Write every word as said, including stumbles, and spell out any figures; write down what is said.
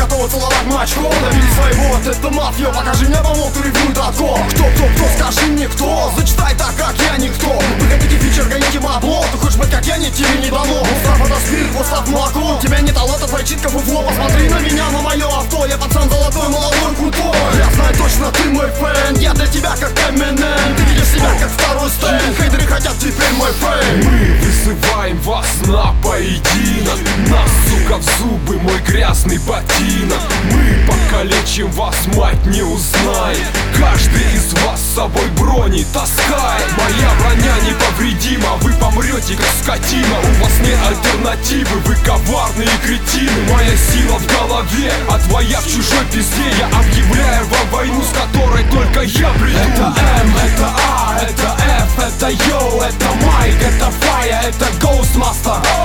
готовы целовать мачку. Добили своего, вот это мафия, покажи мне помог, ты ревнуй датко. Кто, кто, кто, скажи мне кто, зачитай так, как я никто. Вы хотите фичер, гоните бабло, ты хочешь быть как я, нет, тебе не дано. Устав это спирт, устав молоко, у тебя не таланта, твоя читка фуфло. Посмотри на меня, на мое авто, я пацан золотой, молодой, крутой. Я знаю точно, ты мой фэн, я для тебя как Эминем. Ты видишь себя как второй стейн, хейтеры хотят теперь мой фейм. Мы вызываем вас на поединок, нас, сука, в зубы мой грязный ботинок. Мы покалечим вас, мать не узнает, каждый из вас с собой брони таскает. Моя броня неповредима, вы помрете как скотина. У вас нет альтернативы, вы коварные кретины. Моя сила в голове, а твоя в чужой пизде. Я объявляю вам войну, с которой только я приду. Это М, это А, это F, это Йо, это Майк, это Фая, это Ghostmaster.